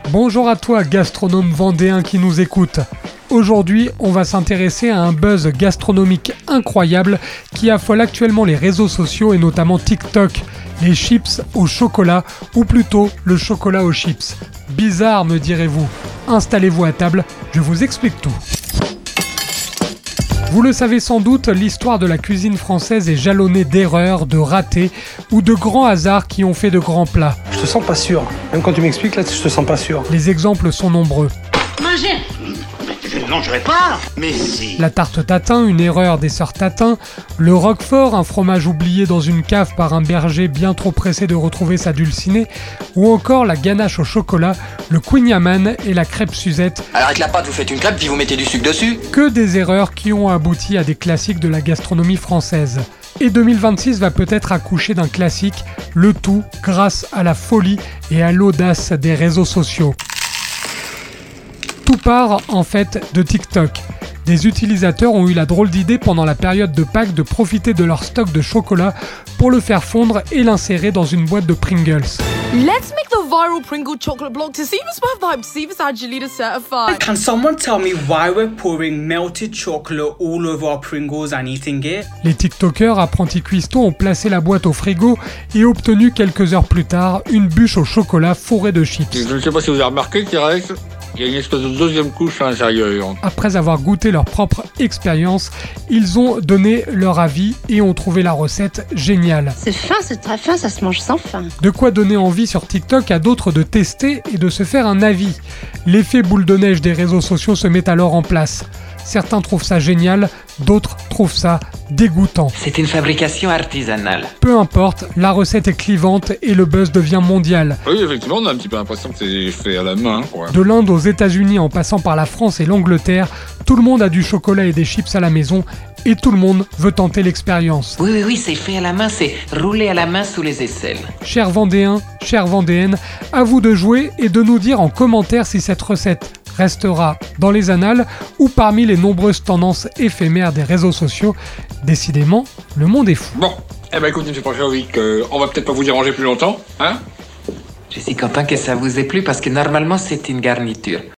Bonjour à toi, gastronome vendéen qui nous écoute. Aujourd'hui, on va s'intéresser à un buzz gastronomique incroyable qui affole actuellement les réseaux sociaux et notamment TikTok. Les chips au chocolat, ou plutôt le chocolat aux chips. Bizarre, me direz-vous. Installez-vous à table, je vous explique tout. Vous le savez sans doute, l'histoire de la cuisine française est jalonnée d'erreurs, de ratés ou de grands hasards qui ont fait de grands plats. Je te sens pas sûr. Même quand tu m'expliques, là, je te sens pas sûr. Les exemples sont nombreux. Manger. Je ne mangerai pas. Mais si. La tarte tatin, une erreur des sœurs Tatin. Le roquefort, un fromage oublié dans une cave par un berger bien trop pressé de retrouver sa dulcinée. Ou encore la ganache au chocolat, le kouign-amann et la crêpe Suzette. Alors avec la pâte, vous faites une crêpe puis vous mettez du sucre dessus. Que des erreurs qui ont abouti à des classiques de la gastronomie française. Et 2026 va peut-être accoucher d'un classique, le tout grâce à la folie et à l'audace des réseaux sociaux. Tout part en fait de TikTok. Des utilisateurs ont eu la drôle d'idée pendant la période de Pâques de profiter de leur stock de chocolat pour le faire fondre et l'insérer dans une boîte de Pringles. Let's make the viral Pringle chocolate block to see if it's worth the hype, see if it's actually certified. Can someone tell me why we're pouring melted chocolate all over our Pringles and eating it? Les TikTokers apprentis cuistots ont placé la boîte au frigo et obtenu quelques heures plus tard une bûche au chocolat fourrée de chips. Je ne sais pas si vous avez remarqué, T-Rex, il y a une espèce de deuxième couche à l'intérieur. Après avoir goûté leur propre expérience, ils ont donné leur avis et ont trouvé la recette géniale. C'est fin, c'est très fin, ça se mange sans faim. De quoi donner envie sur TikTok à d'autres de tester et de se faire un avis. L'effet boule de neige des réseaux sociaux se met alors en place. Certains trouvent ça génial, d'autres trouvent ça dégoûtant. C'est une fabrication artisanale. Peu importe, la recette est clivante et le buzz devient mondial. Oui, effectivement, on a un petit peu l'impression que c'est fait à la main, quoi. De l'Inde aux États-Unis en passant par la France et l'Angleterre, tout le monde a du chocolat et des chips à la maison et tout le monde veut tenter l'expérience. Oui, c'est fait à la main, c'est roulé à la main sous les aisselles. Chers Vendéens, chères Vendéennes, à vous de jouer et de nous dire en commentaire si cette recette restera dans les annales ou parmi les nombreuses tendances éphémères des réseaux sociaux. Décidément, le monde est fou. Bon, écoute, M. Prochaovic, on va peut-être pas vous déranger plus longtemps, hein? Je suis content que ça vous ait plu parce que normalement c'est une garniture.